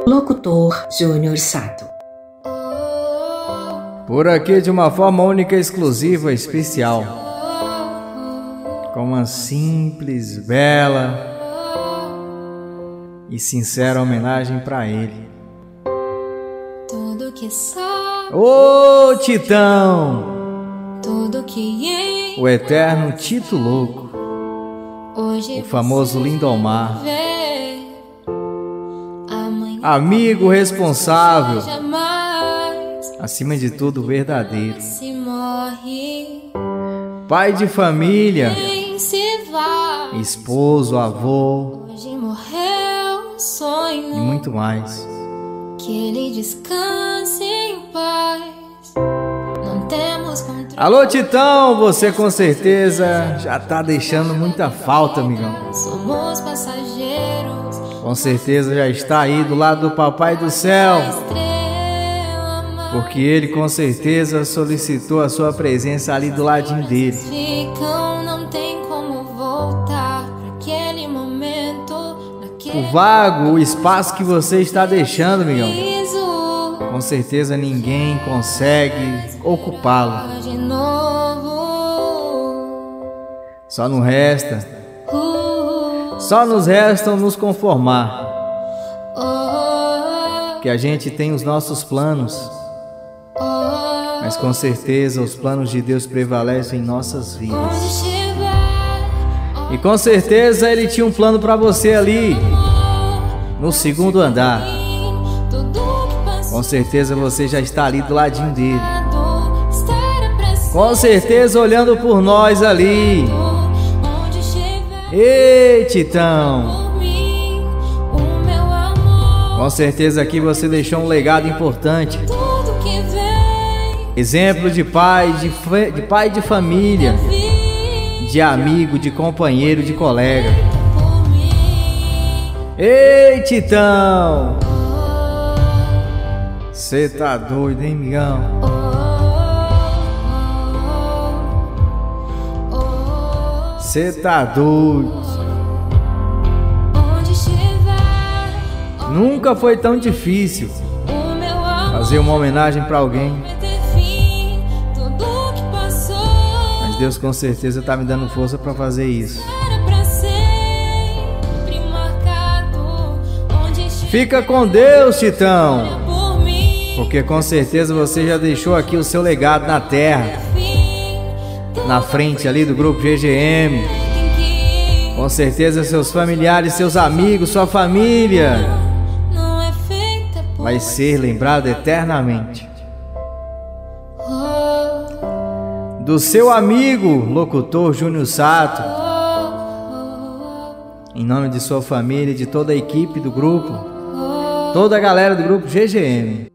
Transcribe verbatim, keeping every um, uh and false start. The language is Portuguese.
Locutor Júnior Sato. Por aqui de uma forma única, exclusiva, especial, com uma simples, bela e sincera homenagem para ele. Tudo que só Ô Titão, tudo que o eterno Tito Louco, hoje o famoso Lindomar, vê, amanhã amigo responsável, jamais acima de tudo verdadeiro, se morre, pai de família, quem se vai, esposo, avô hoje morreu um sonho, e muito mais. que ele descanse em paz. Não temos controle. Alô Titão, você com certeza já tá deixando muita falta, amigão. Somos passageiros. Com certeza já está aí do lado do Papai do Céu, Estrela, mas porque ele com certeza solicitou a sua presença ali do ladinho dele. ficam, não tem como voltar para aquele momento, naquele O vago, o espaço que você está deixando, amigão, riso. com certeza ninguém consegue ocupá-lo. De novo. Só não resta, Uh, só nos restam nos conformar, oh, que a gente tem os nossos planos, oh, mas com certeza os planos de Deus prevalecem em nossas onde vidas. estiver, E com certeza ele tinha um plano para você ali, amor, no segundo andar. tudo que passou. Com certeza você já está ali do ladinho dele. Estará presente Com certeza olhando por nós ali. onde estiver. Ei, Titão! Por mim, o meu amor, Com certeza aqui você deixou um legado importante. tudo que vem, Exemplo de pai, de, fa- de pai de família, vi de amigo, de companheiro, de colega. por mim. Ei, Titão! Cê tá doido, hein, migão? Oh, oh, oh, Cê tá doido. onde estiver, Nunca foi tão difícil o meu amor fazer uma homenagem pra alguém, vai ter fim, tudo que passou mas Deus com certeza tá me dando força pra fazer isso. era pra sempre marcado. Onde estiver Fica com Deus, Titão, por mim, porque com certeza você já deixou aqui o seu legado na terra, fim, na frente ali do grupo G G M. tem que Com certeza seus familiares, seus amigos, sua família não é feita por vai ser lembrado eternamente oh, do seu amigo, locutor Júnior Sato, oh, em nome de sua família e de toda a equipe do grupo, oh, oh. toda a galera do grupo G G M.